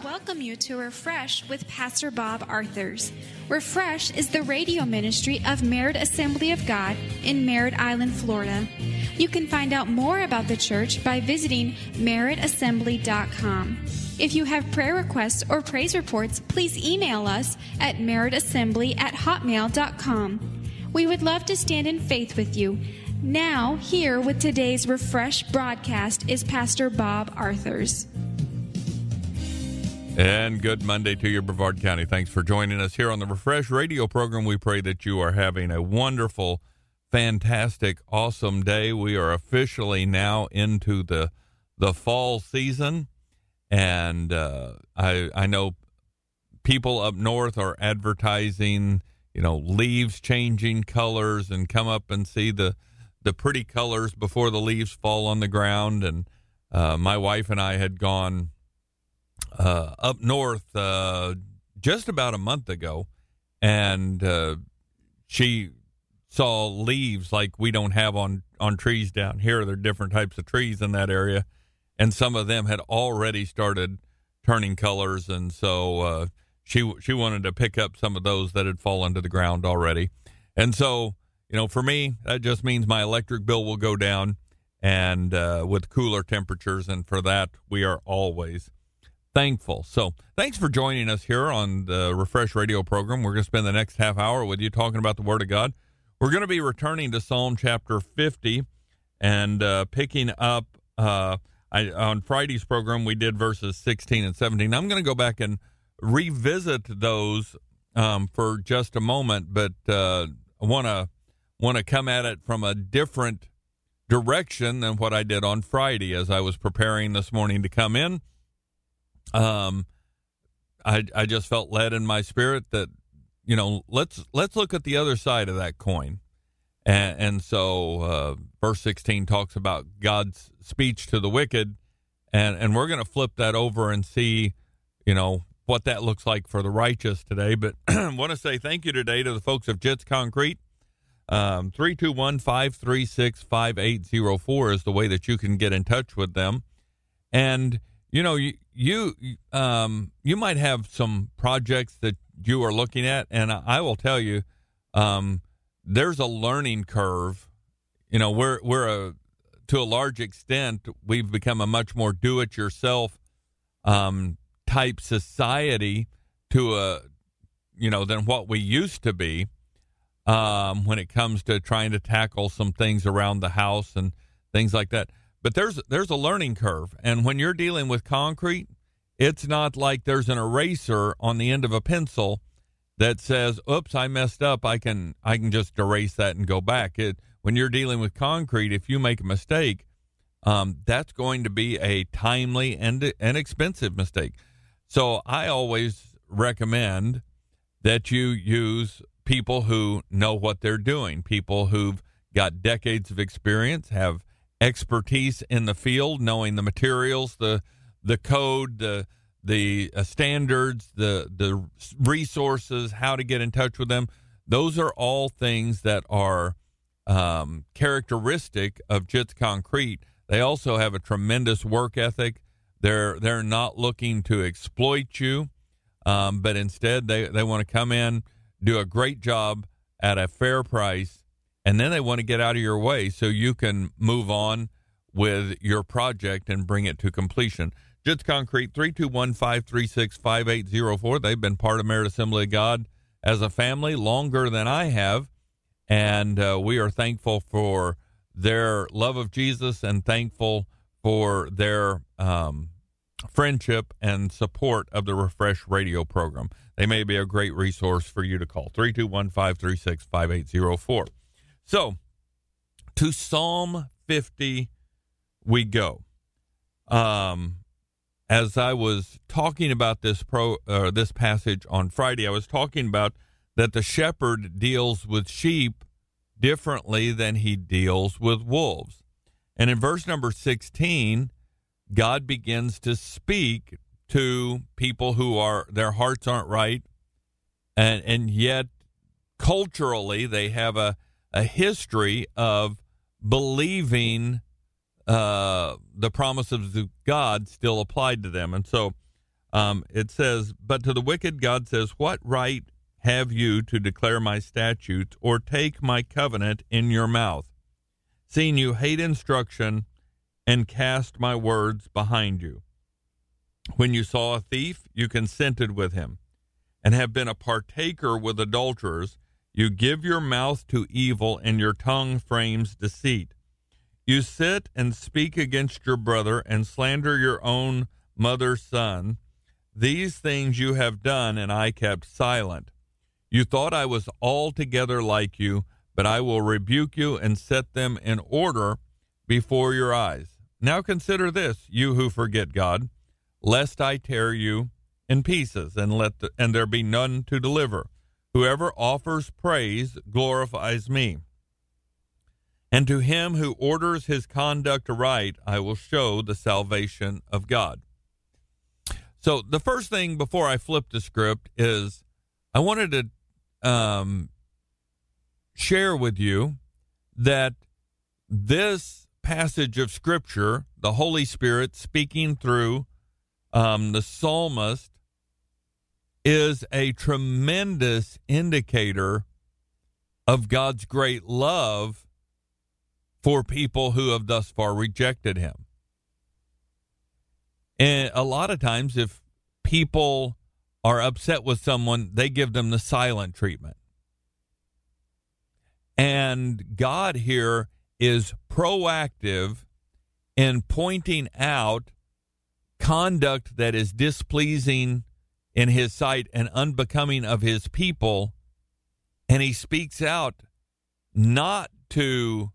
welcome you to Refresh with Pastor Bob Arthurs. Refresh is the radio ministry of Merritt Assembly of God in Merritt Island, Florida. You can find out more about the church by visiting merrittassembly.com. If you have prayer requests or praise reports, please email us at merrittassembly@hotmail.com. We would love to stand in faith with you. Now, here with today's Refresh broadcast is Pastor Bob Arthurs. And good Monday to you, Brevard County. Thanks for joining us here on the Refresh radio program. We pray that you are having a wonderful, fantastic, awesome day. We are officially now into the fall season, and I know people up north are advertising, leaves changing colors, and come up and see the pretty colors before the leaves fall on the ground. And my wife and I had gone up north just about a month ago, and she saw leaves like we don't have on trees down here. There are different types of trees in that area, and some of them had already started turning colors, and so she wanted to pick up some of those that had fallen to the ground already. And so, for me, that just means my electric bill will go down, and with cooler temperatures, and for that, we are always thankful. So thanks for joining us here on the Refresh radio program. We're going to spend the next half hour with you talking about the Word of God. We're going to be returning to Psalm chapter 50 and picking up on Friday's program. We did verses 16 and 17. I'm going to go back and revisit those for just a moment, but I want to come at it from a different direction than what I did on Friday as I was preparing this morning to come in. I just felt led in my spirit that, let's look at the other side of that coin. And so, verse 16 talks about God's speech to the wicked, and we're going to flip that over and see, what that looks like for the righteous today. But I want to say thank you today to the folks of Jits Concrete. 321-536-5804 is the way that you can get in touch with them. And you might have some projects that you are looking at, and I will tell you, there's a learning curve. We're to a large extent, we've become a much more do-it-yourself type society than what we used to be when it comes to trying to tackle some things around the house and things like that. But there's a learning curve, and when you're dealing with concrete, it's not like there's an eraser on the end of a pencil that says, "Oops, I messed up. I can just erase that and go back." When you're dealing with concrete, if you make a mistake, that's going to be a timely and expensive mistake. So I always recommend that you use people who know what they're doing, people who've got decades of experience, have expertise in the field, knowing the materials, the code, the standards, the resources, how to get in touch with them. Those are all things that are characteristic of Jits Concrete. They also have a tremendous work ethic. They're not looking to exploit you, but instead they want to come in, do a great job at a fair price, and then they want to get out of your way so you can move on with your project and bring it to completion. Jits Concrete, 321-536-5804. They've been part of Merritt Assembly of God as a family longer than I have, and we are thankful for their love of Jesus and thankful for their friendship and support of the Refresh radio program. They may be a great resource for you to call, 321-536-5804. So, to Psalm 50 we go. As I was talking about this passage on Friday, I was talking about that the shepherd deals with sheep differently than he deals with wolves. And in verse number 16, God begins to speak to people who their hearts aren't right, and yet culturally they have a history of believing the promises of God still applied to them. And so It says, but to the wicked God says, what right have you to declare my statutes or take my covenant in your mouth, seeing you hate instruction and cast my words behind you? When you saw a thief, you consented with him, and have been a partaker with adulterers. You give your mouth to evil, and your tongue frames deceit. You sit and speak against your brother, and slander your own mother's son. These things you have done, and I kept silent. You thought I was altogether like you, but I will rebuke you and set them in order before your eyes. Now consider this, you who forget God, lest I tear you in pieces, and there be none to deliver. Whoever offers praise glorifies me. And to him who orders his conduct aright, I will show the salvation of God. So the first thing before I flip the script is I wanted to share with you that this passage of Scripture, the Holy Spirit speaking through the psalmist, is a tremendous indicator of God's great love for people who have thus far rejected him. And a lot of times, if people are upset with someone, they give them the silent treatment. And God here is proactive in pointing out conduct that is displeasing in his sight and unbecoming of his people. And he speaks out not to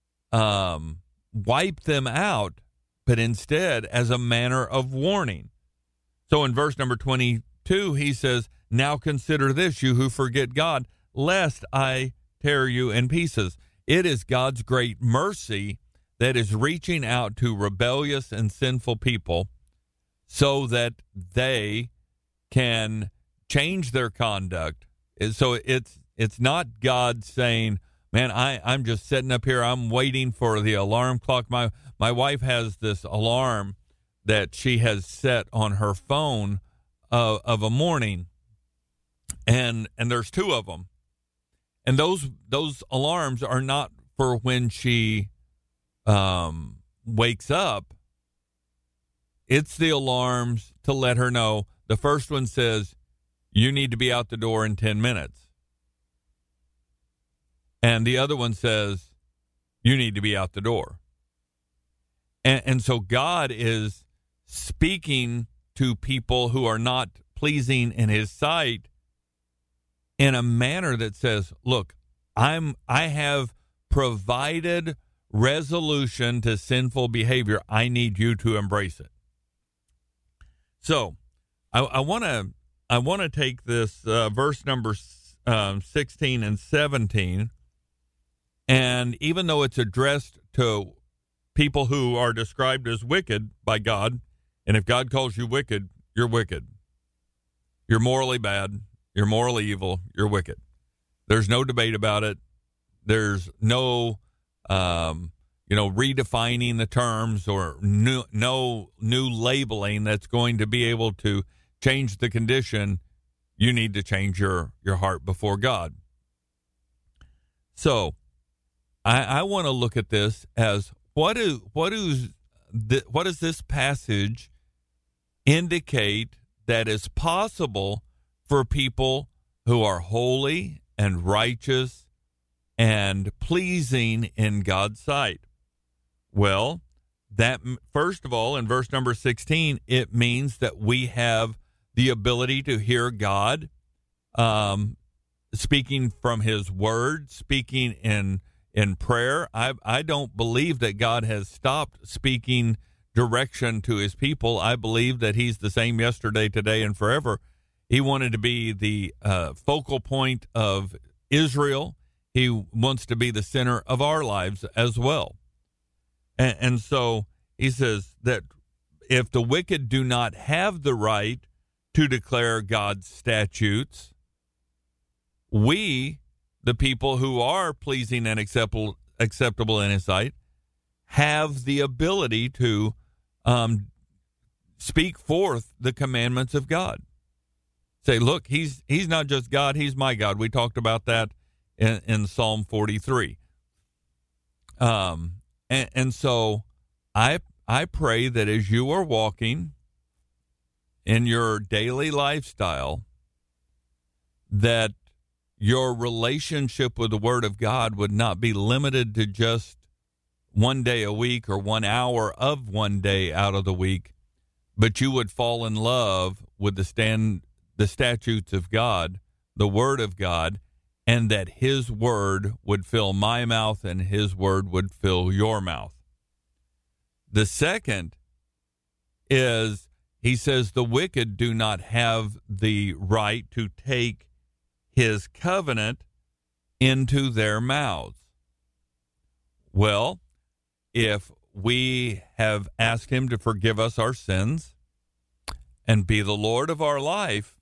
wipe them out, but instead as a manner of warning. So in verse number 22, he says, now consider this, you who forget God, lest I tear you in pieces. It is God's great mercy that is reaching out to rebellious and sinful people so that they can change their conduct. So it's not God saying, man, I'm just sitting up here, I'm waiting for the alarm clock. My wife has this alarm that she has set on her phone of a morning, and there's two of them. And those alarms are not for when she wakes up. It's the alarms to let her know. The first one says, you need to be out the door in 10 minutes. And the other one says, you need to be out the door. And so God is speaking to people who are not pleasing in his sight in a manner that says, look, I have provided resolution to sinful behavior. I need you to embrace it. So I want to take this verse number 16 and 17, and even though it's addressed to people who are described as wicked by God, and if God calls you wicked, you're wicked. You're morally bad. You're morally evil. You're wicked. There's no debate about it. There's no, redefining the terms or no new labeling that's going to be able to change the condition. You need to change your heart before God. So I want to look at this as what does this passage indicate that is possible for people who are holy and righteous and pleasing in God's sight? Well, that first of all, in verse number 16, it means that we have the ability to hear God speaking from his word, speaking in prayer. I don't believe that God has stopped speaking direction to his people. I believe that he's the same yesterday, today, and forever. He wanted to be the focal point of Israel. He wants to be the center of our lives as well. And so he says that if the wicked do not have the right to declare God's statutes, we, the people who are pleasing and acceptable in his sight, have the ability to speak forth the commandments of God. Say, look, he's not just God, he's my God. We talked about that in Psalm 43. And so I pray that as you are walking in your daily lifestyle, that your relationship with the Word of God would not be limited to just one day a week or 1 hour of one day out of the week, but you would fall in love with the statutes of God, the Word of God, and that His Word would fill my mouth and His Word would fill your mouth. The second is, he says, the wicked do not have the right to take His covenant into their mouths. Well, if we have asked Him to forgive us our sins and be the Lord of our life,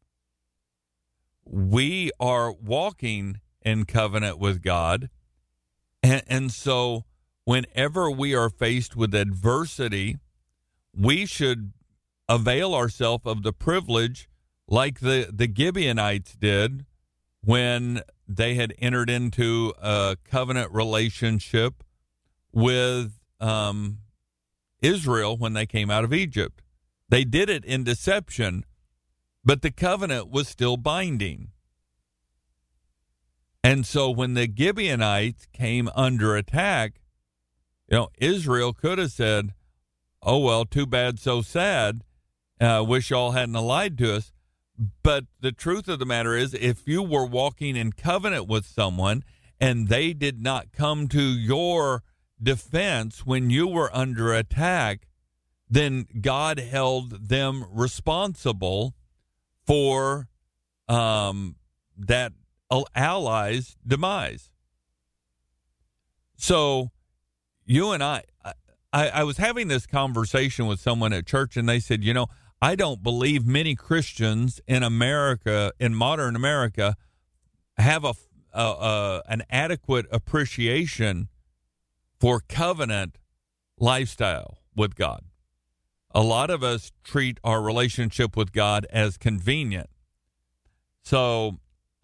we are walking in covenant with God. And so whenever we are faced with adversity, we should avail ourselves of the privilege like the Gibeonites did when they had entered into a covenant relationship with Israel when they came out of Egypt. They did it in deception, but the covenant was still binding. And so when the Gibeonites came under attack, Israel could have said, oh, well, too bad, so sad. Wish y'all hadn't lied to us. But the truth of the matter is, if you were walking in covenant with someone and they did not come to your defense when you were under attack, then God held them responsible for that ally's demise. So you and I was having this conversation with someone at church, and they said, I don't believe many Christians in America, in modern America, have an adequate appreciation for covenant lifestyle with God. A lot of us treat our relationship with God as convenient. So,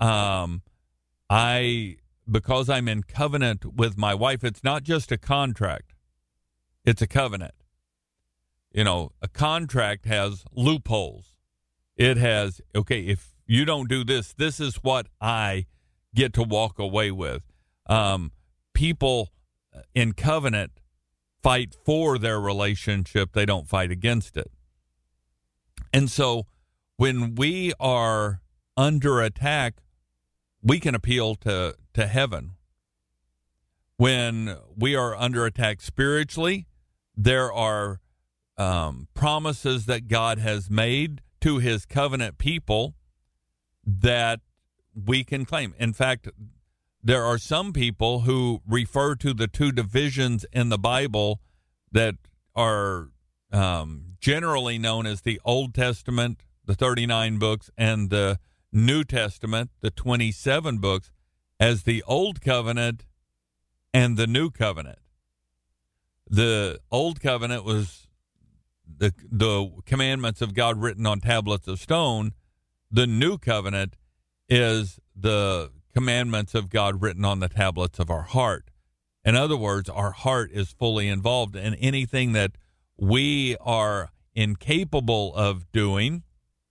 because I'm in covenant with my wife, it's not just a contract. It's a covenant. A contract has loopholes. It has, okay, if you don't do this, this is what I get to walk away with. People in covenant fight for their relationship. They don't fight against it. And so when we are under attack, we can appeal to heaven. When we are under attack spiritually, there are promises that God has made to His covenant people that we can claim. In fact, there are some people who refer to the two divisions in the Bible that are generally known as the Old Testament, the 39 books, and the New Testament, the 27 books, as the Old Covenant and the New Covenant. The Old Covenant was the commandments of God written on tablets of stone. The New Covenant is the commandments of God written on the tablets of our heart. In other words, our heart is fully involved in anything that we are incapable of doing.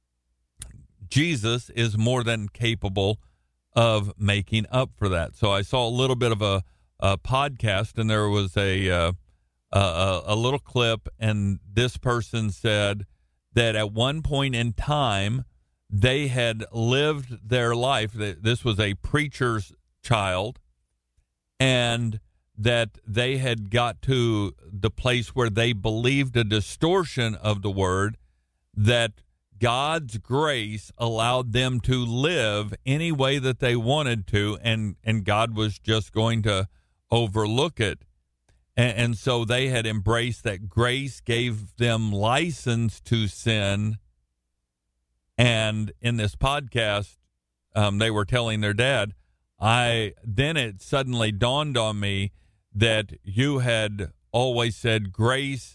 Jesus is more than capable of making up for that. So I saw a little bit of a podcast, and there was a little clip, and this person said that at one point in time they had lived their life. This was a preacher's child, and that they had got to the place where they believed a distortion of the word, that God's grace allowed them to live any way that they wanted to, and God was just going to overlook it. And so they had embraced that grace gave them license to sin. And in this podcast, they were telling their dad, then it suddenly dawned on me that you had always said grace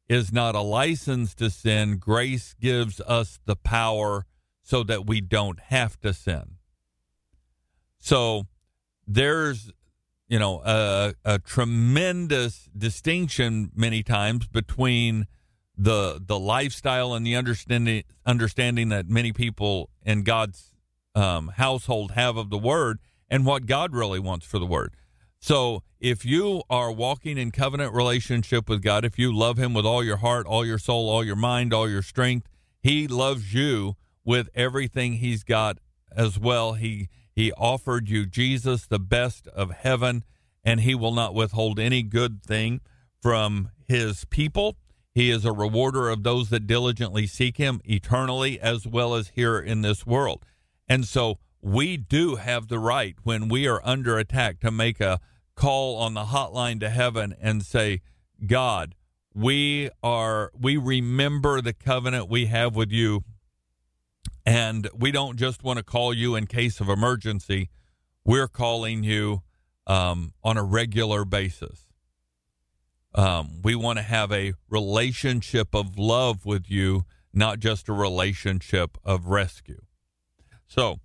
is not a license to sin. Grace gives us the power so that we don't have to sin. So there's, a tremendous distinction many times between the lifestyle and the understanding that many people in God's household have of the Word and what God really wants for the Word. So if you are walking in covenant relationship with God, if you love him with all your heart, all your soul, all your mind, all your strength, he loves you with everything he's got as well. He offered you Jesus, the best of heaven, and he will not withhold any good thing from his people. He is a rewarder of those that diligently seek him eternally as well as here in this world. And so we do have the right, when we are under attack, to make a call on the hotline to heaven and say, God, we remember the covenant we have with you, and we don't just want to call you in case of emergency. We're calling you on a regular basis. We want to have a relationship of love with you, not just a relationship of rescue. So,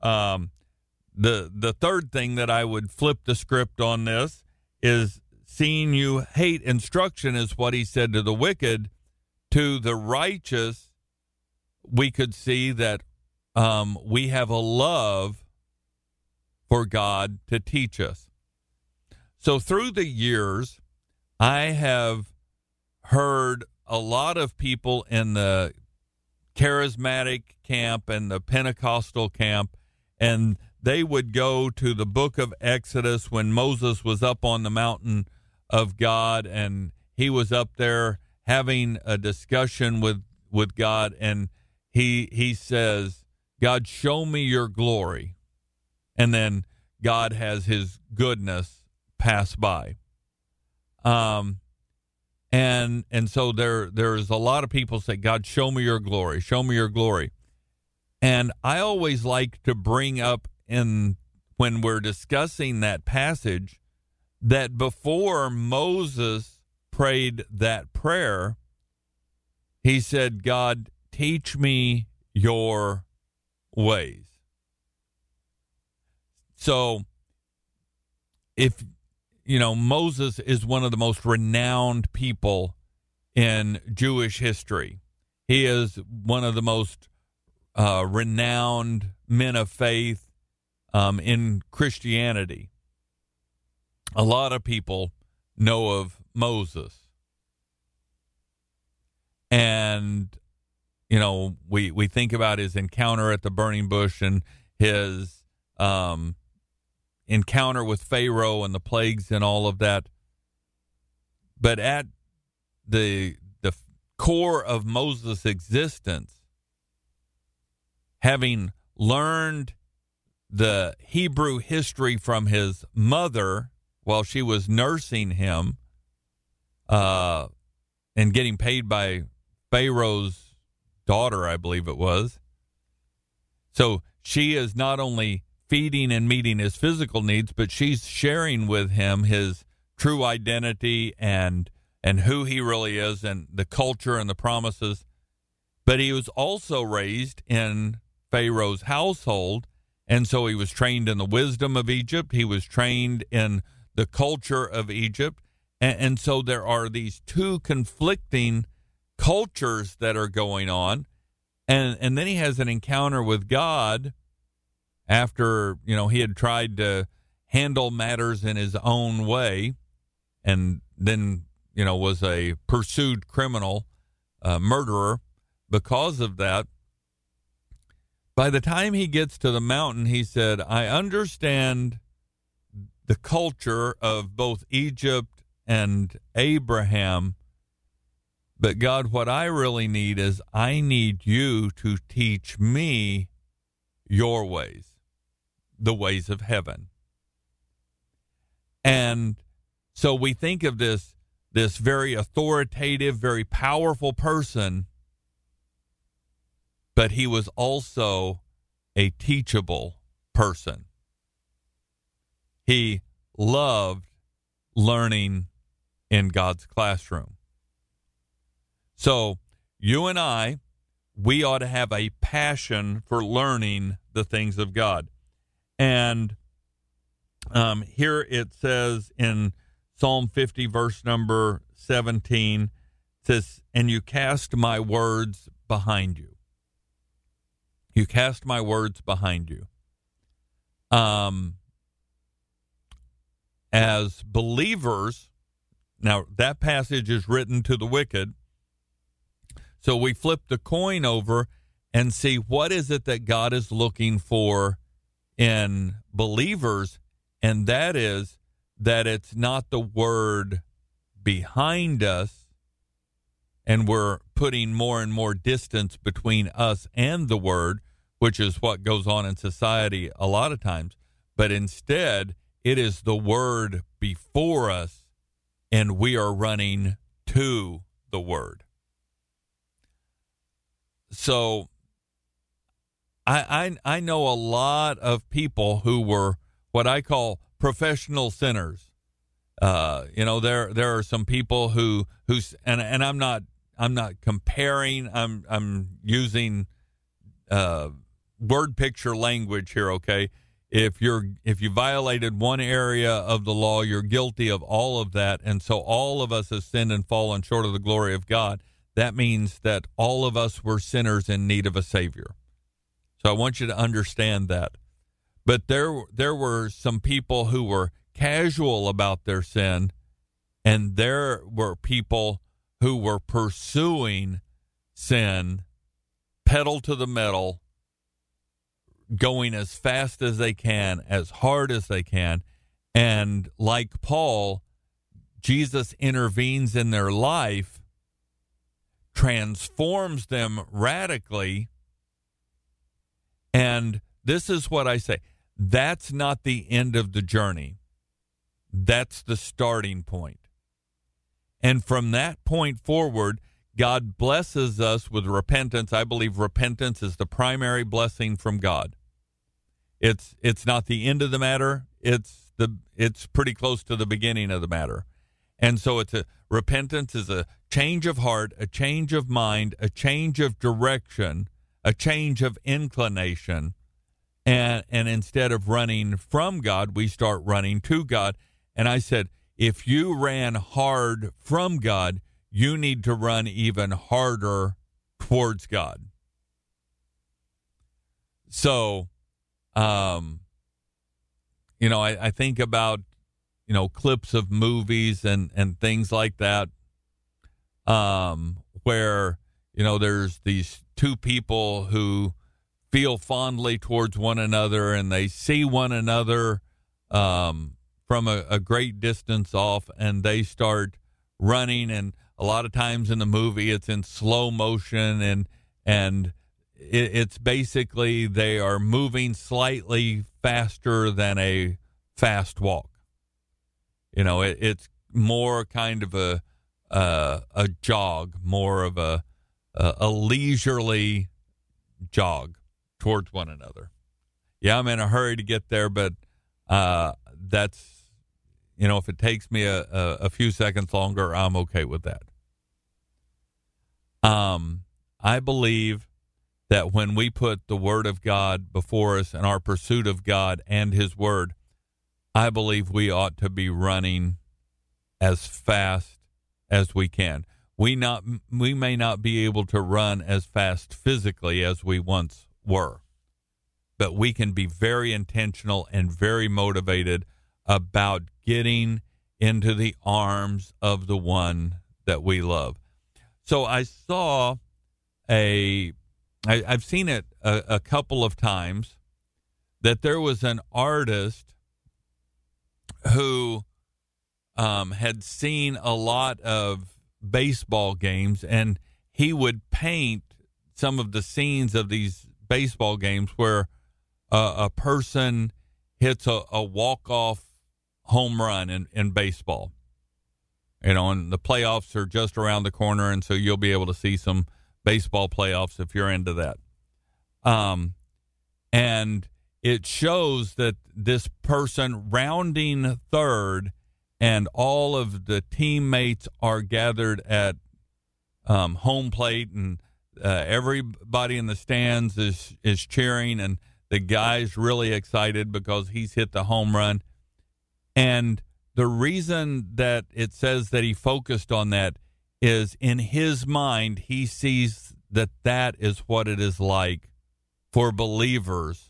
the third thing that I would flip the script on this is, seeing you hate instruction is what he said to the wicked. To the righteous, we could see that we have a love for God to teach us. So through the years, I have heard a lot of people in the charismatic camp and the Pentecostal camp, and they would go to the book of Exodus when Moses was up on the mountain of God, and he was up there having a discussion with God, and he says, God, show me your glory. And then God has his goodness pass by. And so there's a lot of people say, God, show me your glory, show me your glory. And I always like to bring up, when we're discussing that passage, that before Moses prayed that prayer, he said, God, teach me your ways. So if, Moses is one of the most renowned people in Jewish history. He is one of the most renowned men of faith in Christianity. A lot of people know of Moses. And, we think about his encounter at the burning bush and his encounter with Pharaoh and the plagues and all of that. But at the core of Moses' existence, having learned the Hebrew history from his mother while she was nursing him, and getting paid by Pharaoh's daughter, I believe it was. So she is not only feeding and meeting his physical needs, but she's sharing with him his true identity and who he really is and the culture and the promises. But he was also raised in Pharaoh's household, and so he was trained in the wisdom of Egypt. He was trained in the culture of Egypt. And so there are these two conflicting cultures that are going on. And then he has an encounter with God after, he had tried to handle matters in his own way, and then, was a pursued criminal, murderer because of that. By the time he gets to the mountain, he said, I understand the culture of both Egypt and Abraham, but God, what I really need is I need you to teach me your ways, the ways of heaven. And so we think of this very authoritative, very powerful person, but he was also a teachable person. He loved learning in God's classroom. So you and I, we ought to have a passion for learning the things of God. And here it says in Psalm 50, verse number 17, it says, and you cast my words behind you. You cast my words behind you. As believers, now that passage is written to the wicked, so we flip the coin over and see what is it that God is looking for in believers, and that is that it's not the word behind us, and we're putting more and more distance between us and the word, which is what goes on in society a lot of times, but instead it is the word before us, and we are running to the word. So I know a lot of people who were what I call professional sinners. There are some people who and I'm not comparing. I'm using word picture language here. Okay, if you violated one area of the law, you're guilty of all of that, and so all of us have sinned and fallen short of the glory of God. That means that all of us were sinners in need of a Savior. So I want you to understand that. But there were some people who were casual about their sin, and there were people who were pursuing sin, pedal to the metal, going as fast as they can, as hard as they can. And like Paul, Jesus intervenes in their life, transforms them radically. And this is what I say. That's not the end of the journey. That's the starting point. And from that point forward, God blesses us with repentance. I believe repentance is the primary blessing from God. It's not the end of the matter. It's pretty close to the beginning of the matter. And so repentance is a change of heart, a change of mind, a change of direction, a change of inclination. And instead of running from God, we start running to God. And I said, if you ran hard from God, you need to run even harder towards God. So, I think about, clips of movies and things like that, where, there's these two people who feel fondly towards one another, and they see one another from a great distance off, and they start running. And a lot of times in the movie, it's in slow motion, and it's basically they are moving slightly faster than a fast walk. It's more kind of a jog, more of a leisurely jog towards one another. Yeah, I'm in a hurry to get there, but that's, if it takes me a few seconds longer, I'm okay with that. I believe that when we put the Word of God before us and our pursuit of God and His Word, I believe we ought to be running as fast as we can. We may not be able to run as fast physically as we once were, but we can be very intentional and very motivated about getting into the arms of the one that we love. So I saw I've seen it a couple of times, that there was an artist who had seen a lot of baseball games, and he would paint some of the scenes of these baseball games where a person hits a walk-off home run in baseball. And the playoffs are just around the corner, and so you'll be able to see some baseball playoffs if you're into that. And it shows that this person rounding third, and all of the teammates are gathered at home plate, and everybody in the stands is cheering, and the guy's really excited because he's hit the home run. And the reason that it says that he focused on that is in his mind, he sees that that is what it is like for believers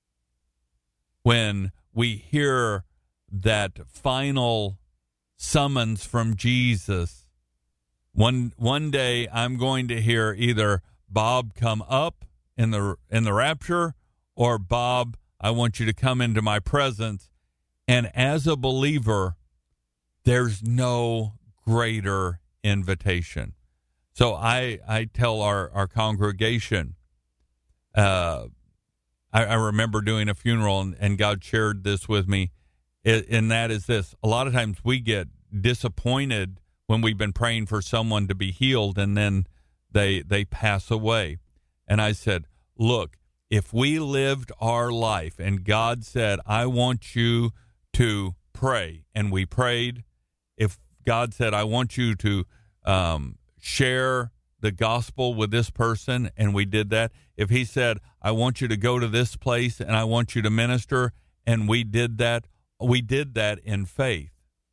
when we hear that final summons from Jesus. One day I'm going to hear either Bob, come up in the rapture, or Bob, I want you to come into my presence. And as a believer, there's no greater invitation. So I tell our congregation, I remember doing a funeral, and God shared this with me, and that is this. A lot of times we get disappointed when we've been praying for someone to be healed, and then they pass away. And I said, look, if we lived our life and God said, I want you to pray, and we prayed, if God said, I want you to share the gospel with this person, and we did that, if he said, I want you to go to this place and I want you to minister, and we did that in faith.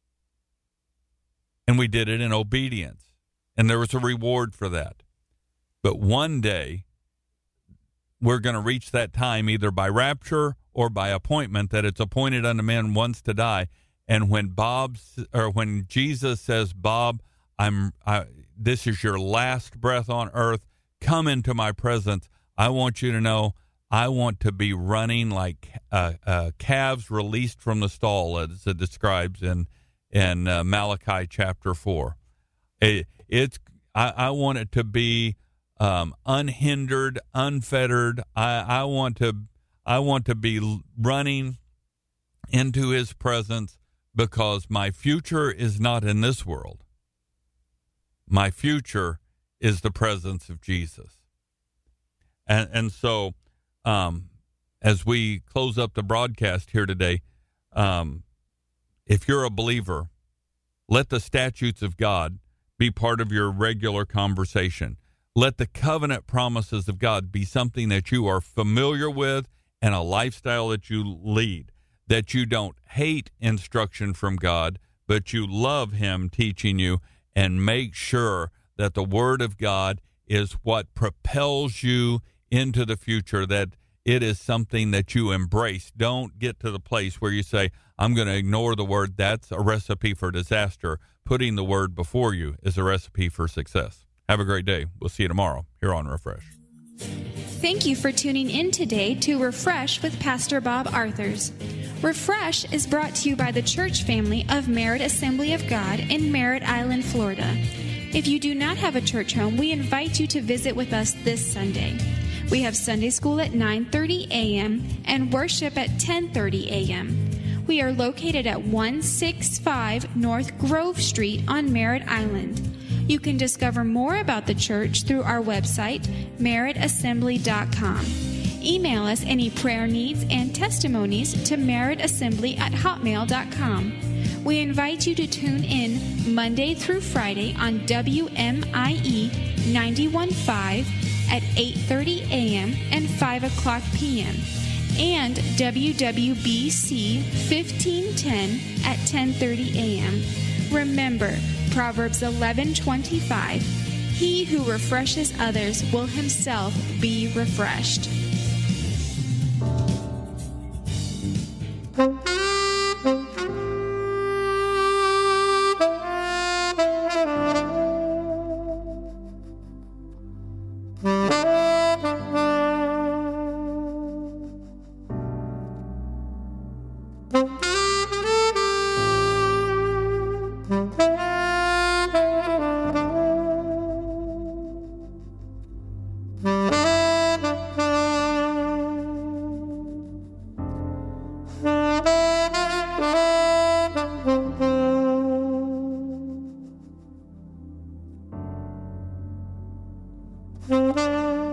And we did it in obedience. And there was a reward for that. But one day, we're going to reach that time either by rapture or by appointment, that it's appointed unto man once to die. And when Jesus says, Bob, this is your last breath on earth, come into my presence, I want you to know I want to be running like calves released from the stall, as it describes in Malachi chapter 4. I want it to be unhindered, unfettered. I want to be running into his presence, because my future is not in this world. My future is the presence of Jesus. And so as we close up the broadcast here today, if you're a believer, let the statutes of God be part of your regular conversation. Let the covenant promises of God be something that you are familiar with and a lifestyle that you lead, that you don't hate instruction from God, but you love him teaching you, and make sure that the Word of God is what propels you into the future, that it is something that you embrace. Don't get to the place where you say, I'm going to ignore the Word. That's a recipe for disaster. Putting the Word before you is a recipe for success. Have a great day. We'll see you tomorrow here on Refresh. Thank you for tuning in today to Refresh with Pastor Bob Arthurs. Refresh is brought to you by the church family of Merritt Assembly of God in Merritt Island, Florida. If you do not have a church home, we invite you to visit with us this Sunday. We have Sunday school at 9:30 a.m. and worship at 10:30 a.m. We are located at 165 North Grove Street on Merritt Island. You can discover more about the church through our website, merrittassembly.com. Email us any prayer needs and testimonies to merrittassembly@hotmail.com. We invite you to tune in Monday through Friday on WMIE 91.5 at 8:30 a.m. and 5 o'clock p.m. and WWBC 1510 at 10:30 a.m. Remember, Proverbs 11:25, he who refreshes others will himself be refreshed. Mm-hmm.